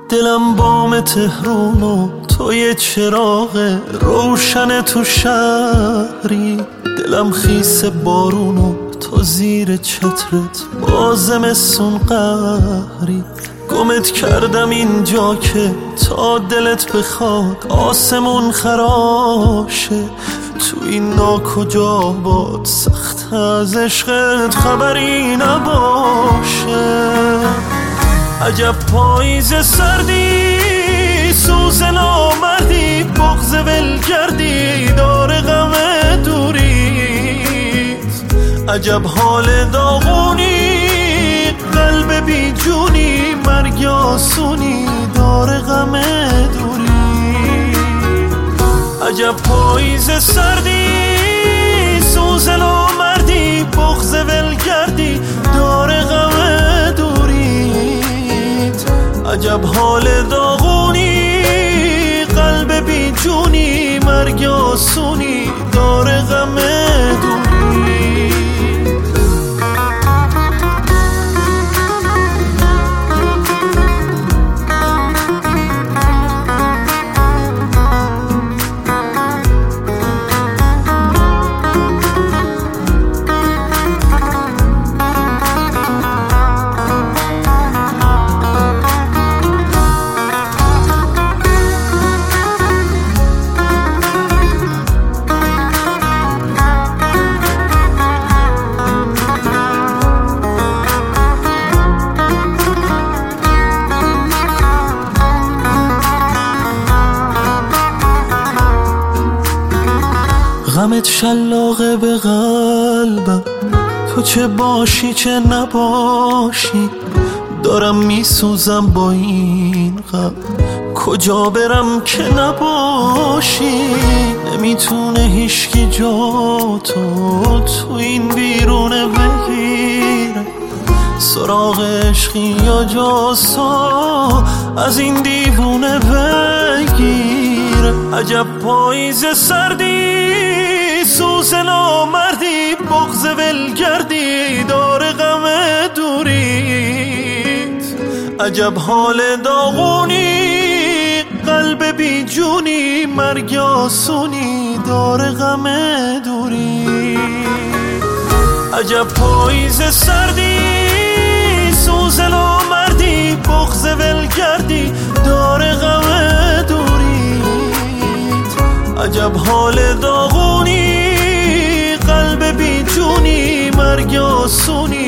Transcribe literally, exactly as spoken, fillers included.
دلم بام تهرون و توی چراغ روشن تو شهری، دلم خیس بارون و تو زیر چترت با زمستون قهری. گمت کردم اینجا که تا دلت بخواد آسمون خراشه، تو این ناکجا باد سخت از عشقت خبری نباشه. عجب پاییز سردی، سوز نامردی، بغض ولگردی، دار غم دوریت. عجب حال داغونی، قلب بی جونی، مرگ آسونی، دار غم دوری. عجب پاییز سردی، سوز نامردی، بغض ولگردی، دار غم دوریت. عجب حال داغونی، قلب بی جونی، مرگ آسونی، دار غم دوری. غمت شلاقه به قلبم، تو چه باشی چه نباشی، دارم میسوزم با این غم، کجا برم که نباشی. نمیتونه هیچکی جا تو تو این بیرونه بگیره، سراغ عشقی یا جاسا از این دیوونه بگیره. عجب پاییز سردی، سوز نامردی، بغض ولگردی، دار غم دوریت. عجب حال داغونی، قلب بی جونی، مرگ آسونی، دار غم دوری. عجب پاییز سردی، سوز نامردی، بغض ولگردی، دار غم دوریت. عجب حال داغونی، قلب بی جونی، مرگ آسونی،